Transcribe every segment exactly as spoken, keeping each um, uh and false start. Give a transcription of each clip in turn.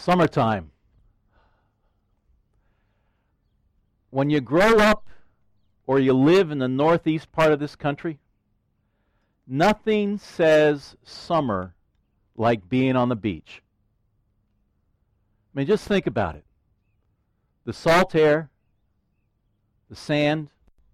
Summertime. When you grow up or you live in the northeast part of this country, nothing says summer like being on the beach. I mean, just think about it. The salt air, the sand,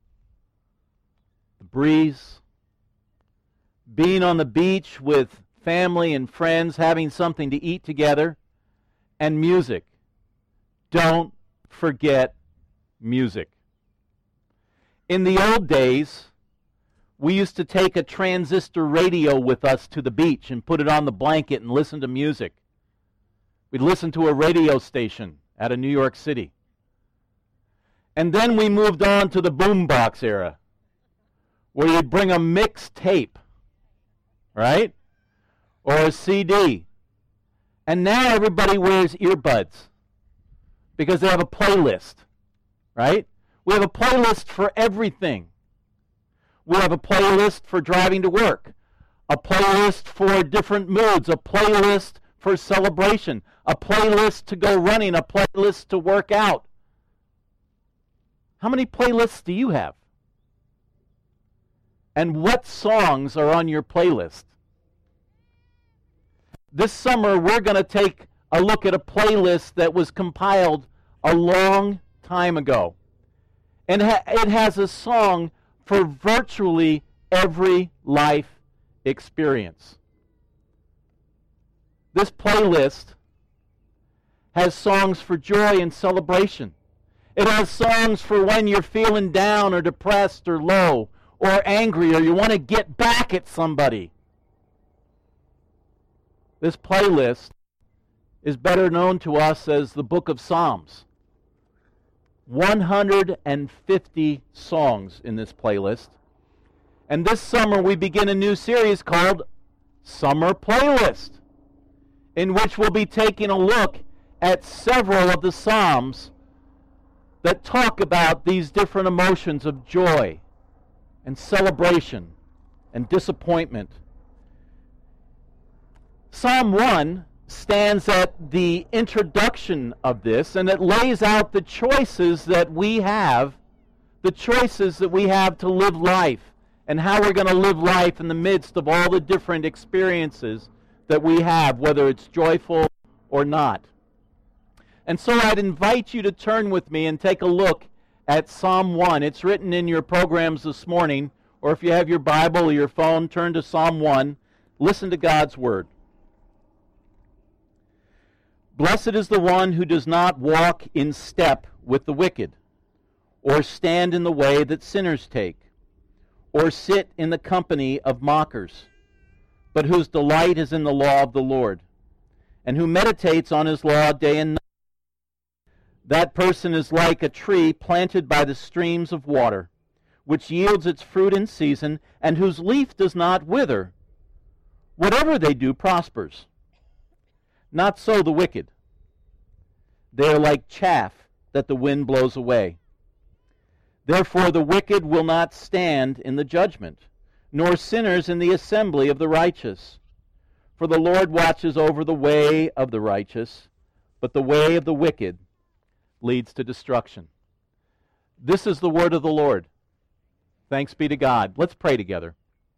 the breeze, being on the beach with family and friends, having something to eat together, and music. Don't forget music. In the old days, we used to take a transistor radio with us to the beach and put it on the blanket and listen to music. We'd listen to a radio station out of New York City. And then we moved on to the boombox era, where you'd bring a mixed tape, right? Or a C D. And now everybody wears earbuds because they have a playlist, right? We have a playlist for everything. We have a playlist for driving to work, a playlist for different moods, a playlist for celebration, a playlist to go running, a playlist to work out. How many playlists do you have? And what songs are on your playlist? This summer, we're going to take a look at a playlist that was compiled a long time ago. And ha- it has a song for virtually every life experience. This playlist has songs for joy and celebration. It has songs for when you're feeling down or depressed or low or angry or you want to get back at somebody. This playlist is better known to us as the Book of Psalms. one hundred fifty songs in this playlist. And this summer we begin a new series called Summer Playlist, in which we'll be taking a look at several of the Psalms that talk about these different emotions of joy and celebration and disappointment. Psalm one stands at the introduction of this, and it lays out the choices that we have, the choices that we have to live life, and how we're going to live life in the midst of all the different experiences that we have, whether it's joyful or not. And so I'd invite you to turn with me and take a look at Psalm one. It's written in your programs this morning, or if you have your Bible or your phone, turn to Psalm one. Listen to God's Word. Blessed is the one who does not walk in step with the wicked, or stand in the way that sinners take, or sit in the company of mockers, but whose delight is in the law of the Lord, and who meditates on his law day and night. That person is like a tree planted by the streams of water, which yields its fruit in season, and whose leaf does not wither. Whatever they do prospers. Not so the wicked. They are like chaff that the wind blows away. Therefore the wicked will not stand in the judgment, nor sinners in the assembly of the righteous. For the Lord watches over the way of the righteous, but the way of the wicked leads to destruction. This is the word of the Lord. Thanks be to God. Let's pray together.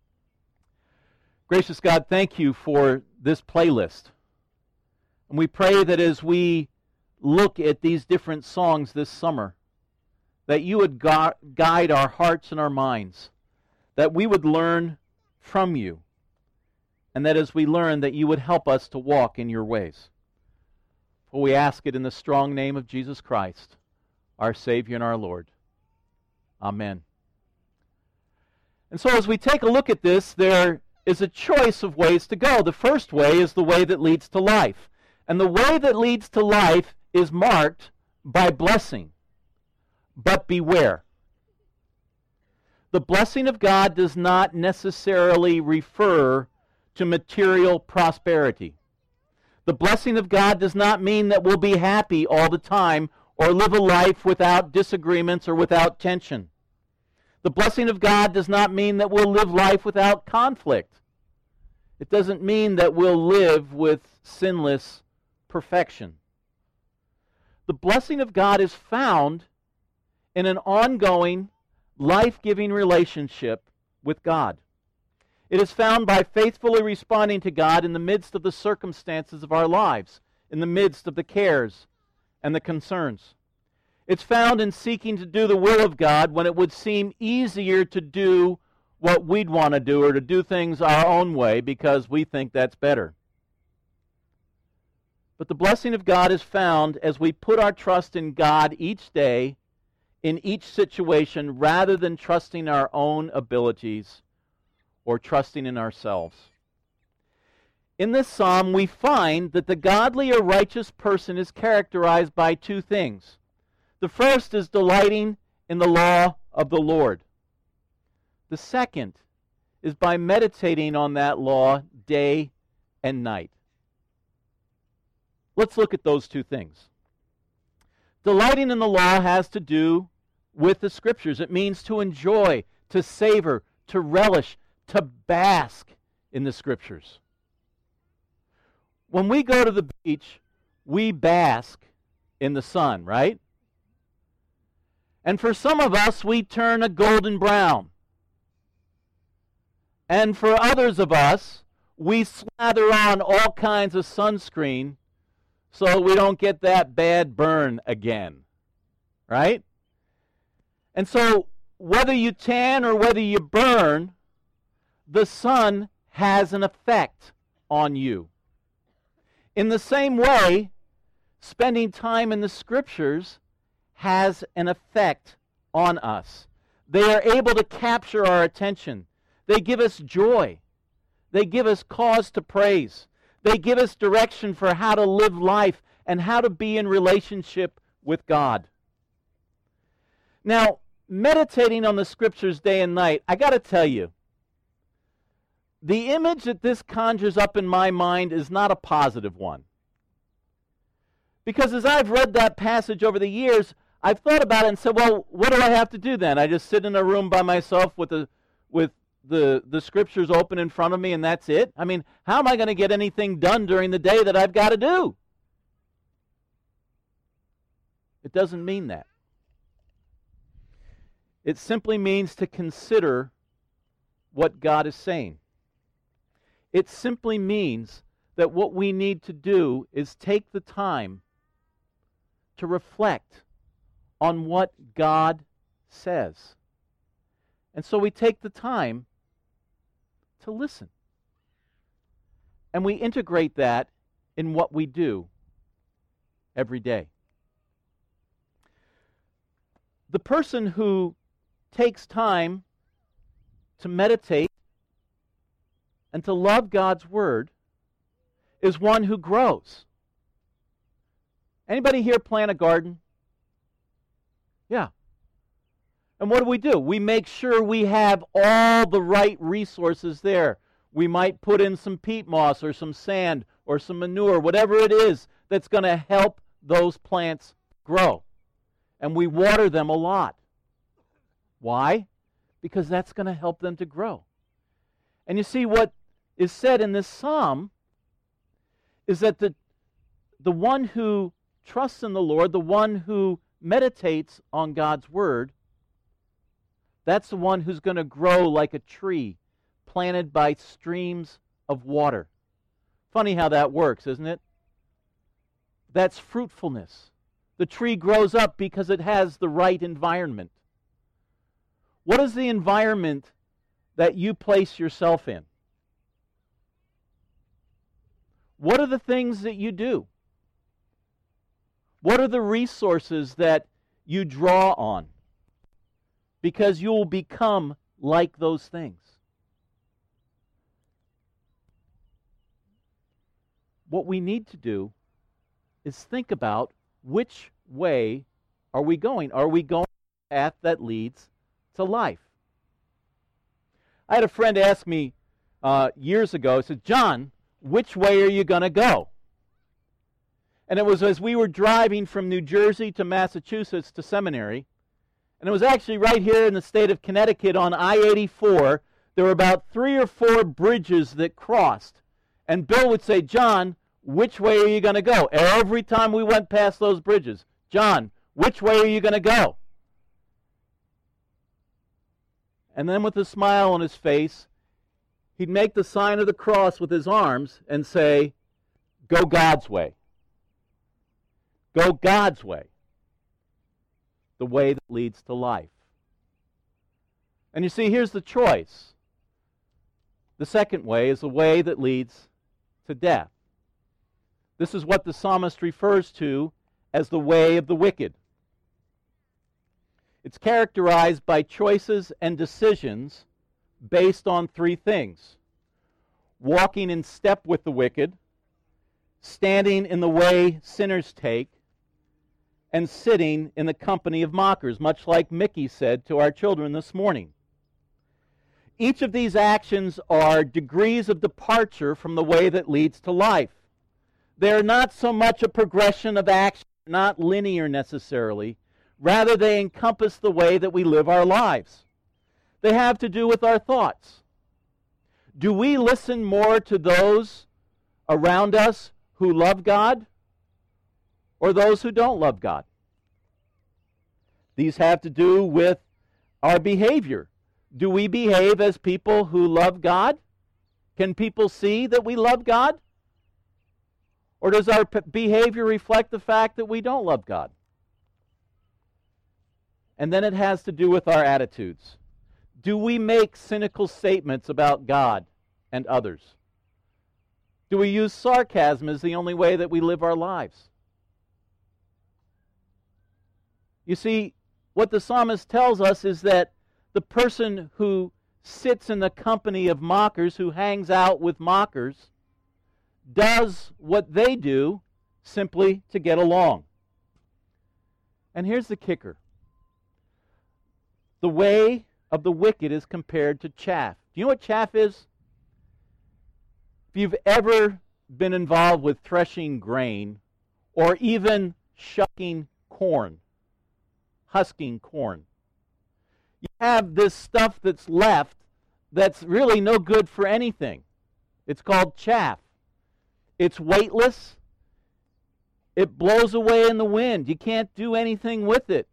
Gracious God, thank you for this playlist. And we pray that as we look at these different songs this summer, that you would gu- guide our hearts and our minds, that we would learn from you, and that as we learn, that you would help us to walk in your ways. For we ask it in the strong name of Jesus Christ, our Savior and our Lord. Amen. And so as we take a look at this, there is a choice of ways to go. The first way is the way that leads to life. And the way that leads to life is marked by blessing. But beware. The blessing of God does not necessarily refer to material prosperity. The blessing of God does not mean that we'll be happy all the time or live a life without disagreements or without tension. The blessing of God does not mean that we'll live life without conflict. It doesn't mean that we'll live with sinless perfection. The blessing of God is found in an ongoing, life-giving relationship with God. It is found by faithfully responding to God in the midst of the circumstances of our lives, in the midst of the cares and the concerns. It's found in seeking to do the will of God when it would seem easier to do what we'd want to do or to do things our own way because we think that's better. But the blessing of God is found as we put our trust in God each day, in each situation, rather than trusting our own abilities or trusting in ourselves. In this psalm, we find that the godly or righteous person is characterized by two things. The first is delighting in the law of the Lord. The second is by meditating on that law day and night. Let's look at those two things. Delighting in the law has to do with the Scriptures. It means to enjoy, to savor, to relish, to bask in the Scriptures. When we go to the beach, we bask in the sun, right? And for some of us, we turn a golden brown. And for others of us, we slather on all kinds of sunscreen so we don't get that bad burn again, right? And so whether you tan or whether you burn, the sun has an effect on you. In the same way, spending time in the Scriptures has an effect on us. They are able to capture our attention. They give us joy. They give us cause to praise. They give us direction for how to live life and how to be in relationship with God. Now, meditating on the Scriptures day and night, I got to tell you, the image that this conjures up in my mind is not a positive one. Because as I've read that passage over the years, I've thought about it and said, well, what do I have to do then? I just sit in a room by myself with the with the, the Scriptures open in front of me and that's it? I mean, how am I going to get anything done during the day that I've got to do? It doesn't mean that. It simply means to consider what God is saying. It simply means that what we need to do is take the time to reflect on what God says. And so we take the time to listen. And we integrate that in what we do every day. The person who takes time to meditate and to love God's Word is one who grows. Anybody here plant a garden? Yeah. And what do we do? We make sure we have all the right resources there. We might put in some peat moss or some sand or some manure, whatever it is that's going to help those plants grow. And we water them a lot. Why? Because that's going to help them to grow. And you see, what is said in this psalm is that the, the one who trusts in the Lord, the one who meditates on God's Word, that's the one who's going to grow like a tree planted by streams of water. Funny how that works, isn't it? That's fruitfulness. The tree grows up because it has the right environment. What is the environment that you place yourself in? What are the things that you do? What are the resources that you draw on? Because you will become like those things. What we need to do is think about which way are we going? Are we going the path that leads to life? I had a friend ask me uh, years ago, he said, John, which way are you going to go? And it was as we were driving from New Jersey to Massachusetts to seminary, and it was actually right here in the state of Connecticut on I eighty-four. There were about three or four bridges that crossed. And Bill would say, John, which way are you going to go? Every time we went past those bridges. John, which way are you going to go? And then with a smile on his face, he'd make the sign of the cross with his arms and say, go God's way. Go God's way. The way that leads to life. And you see, here's the choice. The second way is the way that leads to death. This is what the psalmist refers to as the way of the wicked. It's characterized by choices and decisions based on three things: walking in step with the wicked, standing in the way sinners take, and sitting in the company of mockers, much like Mickey said to our children this morning. Each of these actions are degrees of departure from the way that leads to life. They're not so much a progression of action, not linear necessarily. Rather, they encompass the way that we live our lives. They have to do with our thoughts. Do we listen more to those around us who love God or those who don't love God? These have to do with our behavior. Do we behave as people who love God? Can people see that we love God? Or does our p- behavior reflect the fact that we don't love God? And then it has to do with our attitudes. Do we make cynical statements about God and others? Do we use sarcasm as the only way that we live our lives? You see, what the psalmist tells us is that the person who sits in the company of mockers, who hangs out with mockers, does what they do simply to get along. And here's the kicker. The way of the wicked is compared to chaff. Do you know what chaff is? If you've ever been involved with threshing grain or even shucking corn, husking corn, you have this stuff that's left that's really no good for anything. It's called chaff. It's weightless. It blows away in the wind. You can't do anything with it.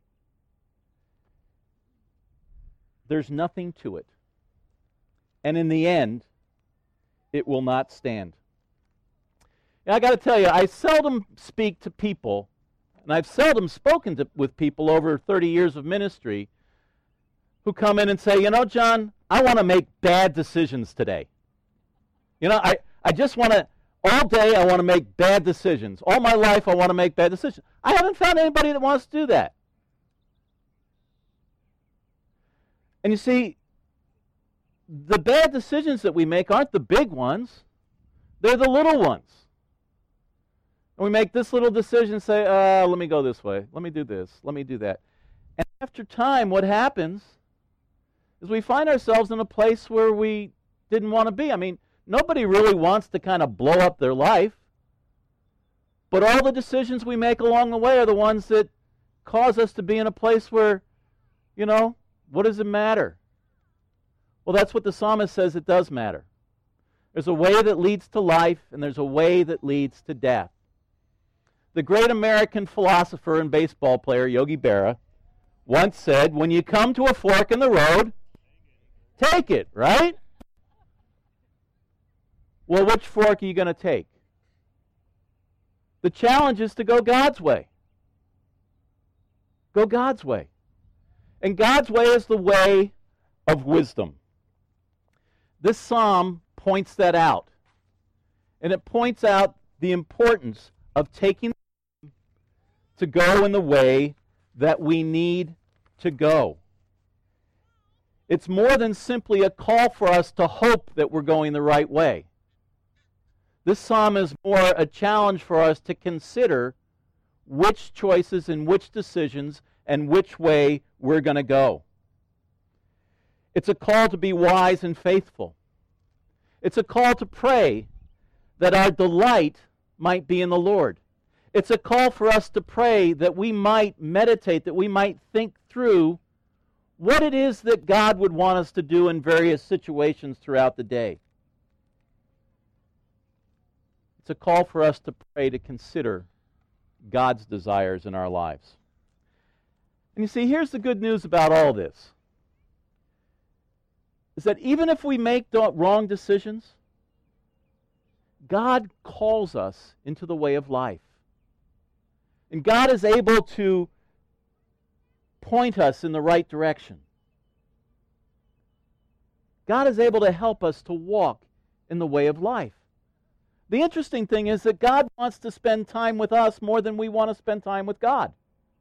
There's nothing to it. And in the end, it will not stand. Now, I got to tell you, I seldom speak to people, and I've seldom spoken to, with people over thirty years of ministry who come in and say, you know, John, I want to make bad decisions today. You know, I, I just want to, all day I want to make bad decisions. All my life I want to make bad decisions. I haven't found anybody that wants to do that. And you see, the bad decisions that we make aren't the big ones. They're the little ones. And we make this little decision, say, uh, let me go this way. Let me do this. Let me do that. And after time, what happens is we find ourselves in a place where we didn't want to be. I mean, nobody really wants to kind of blow up their life. But all the decisions we make along the way are the ones that cause us to be in a place where, you know, what does it matter? Well, that's what the psalmist says it does matter. There's a way that leads to life, and there's a way that leads to death. The great American philosopher and baseball player, Yogi Berra, once said, when you come to a fork in the road, take it, right? Well, which fork are you going to take? The challenge is to go God's way. Go God's way. And God's way is the way of wisdom. This psalm points that out. And it points out the importance of taking to go in the way that we need to go. It's more than simply a call for us to hope that we're going the right way. This psalm is more a challenge for us to consider which choices and which decisions and which way we're going to go. It's a call to be wise and faithful. It's a call to pray that our delight might be in the Lord. It's a call for us to pray that we might meditate, that we might think through what it is that God would want us to do in various situations throughout the day. It's a call for us to pray, to consider God's desires in our lives. And you see, here's the good news about all this, is that even if we make wrong decisions, God calls us into the way of life. And God is able to point us in the right direction. God is able to help us to walk in the way of life. The interesting thing is that God wants to spend time with us more than we want to spend time with God.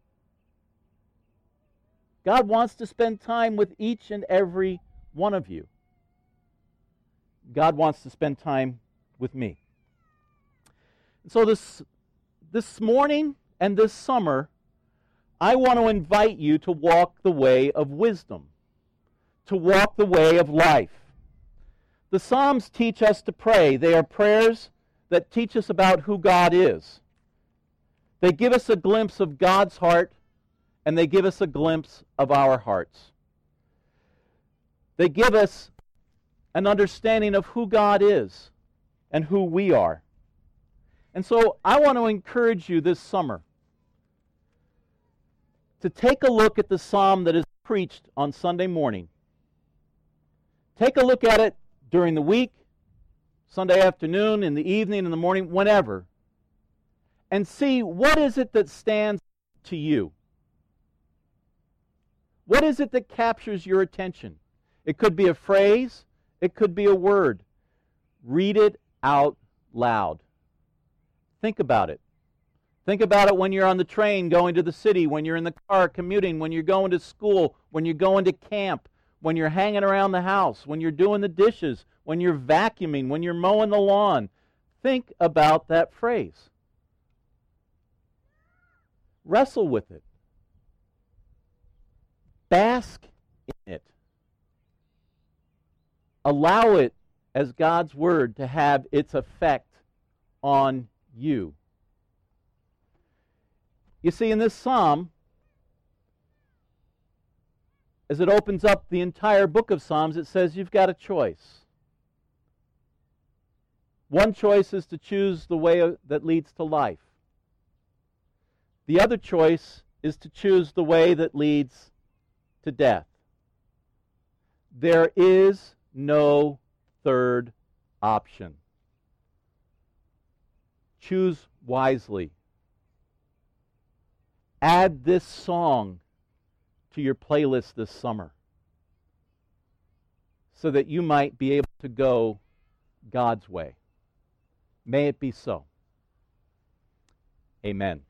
God wants to spend time with each and every one of you. God wants to spend time with me. So this, this morning and this summer, I want to invite you to walk the way of wisdom, to walk the way of life. The Psalms teach us to pray. They are prayers that teach us about who God is. They give us a glimpse of God's heart, and they give us a glimpse of our hearts. They give us an understanding of who God is and who we are. And so I want to encourage you this summer to take a look at the psalm that is preached on Sunday morning. Take a look at it during the week, Sunday afternoon, in the evening, in the morning, whenever, and see what is it that stands to you. What is it that captures your attention? It could be a phrase, it could be a word. Read it out loud. Think about it. Think about it when you're on the train going to the city, when you're in the car commuting, when you're going to school, when you're going to camp, when you're hanging around the house, when you're doing the dishes, when you're vacuuming, when you're mowing the lawn. Think about that phrase. Wrestle with it. Bask in it. Allow it, as God's Word, to have its effect on you. You see, in this psalm, as it opens up the entire book of Psalms, it says you've got a choice. One choice is to choose the way that leads to life. The other choice is to choose the way that leads to death. There is no third option. Choose wisely. Add this song to your playlist this summer so that you might be able to go God's way. May it be so. Amen.